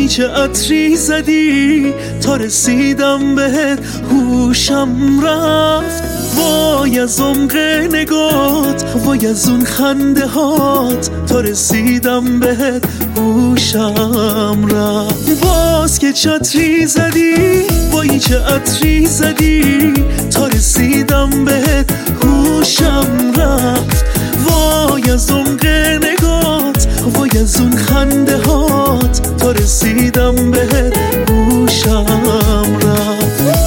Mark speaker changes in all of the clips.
Speaker 1: وای چه عطری زدی تا رسیدم بهت هوشم رفت. وای از عمق نگات، وای از اون خنده هات تا رسیدم بهت هوشم رفت. باز که چه عطری زدی، وای چه عطری زدی تا رسیدم بهت هوشم رفت. وای از عمق نگات، وای از اون خنده هات تا رسیدم بهت هوشم رفت.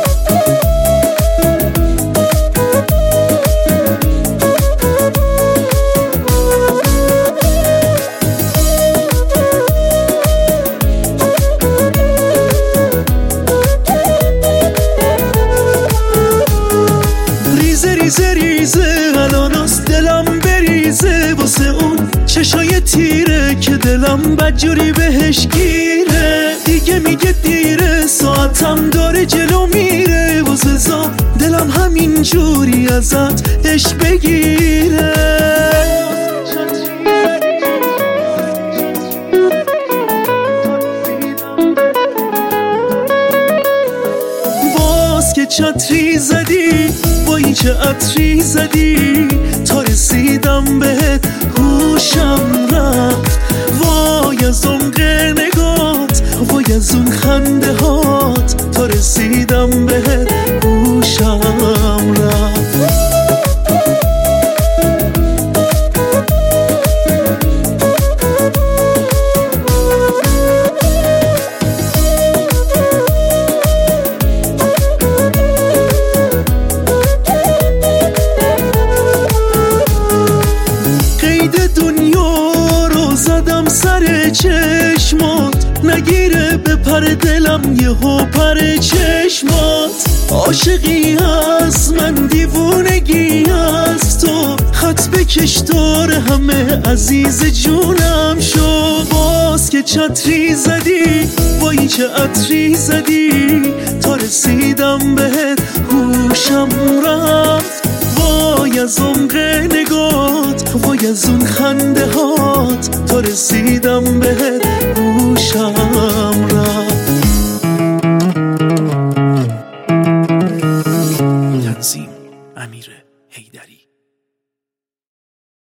Speaker 1: ریزه ریزه الاناست دلم بریزه واسه اون چشای تیره که دلم بدجوری بهش گیره. دیگه میگه دیره، ساعتم داره جلو میره، واسه زا دلم همین جوری ازت عشق بگیره. باز که چه عطری زدی، وای چه عطری زدی تا رسیدم بهت هوشم رفت. وای از عمق نگات، وای از اون خنده هات تا رسیدم بهت هوشم رفت. دنیا رو زدم سر چشمات، نگیره به پر دلم یهو پر چشمات. عاشقی هست من دیوونگی هست تو، خط بکش دور همه عزیز جونم شو. باز که چه عطری زدی، وای چه عطری زدی تا رسیدم بهت هوشم رفت. وای از عمق نگات، وای از اون خنده هات تا رسیدم بهت هوشم رفت.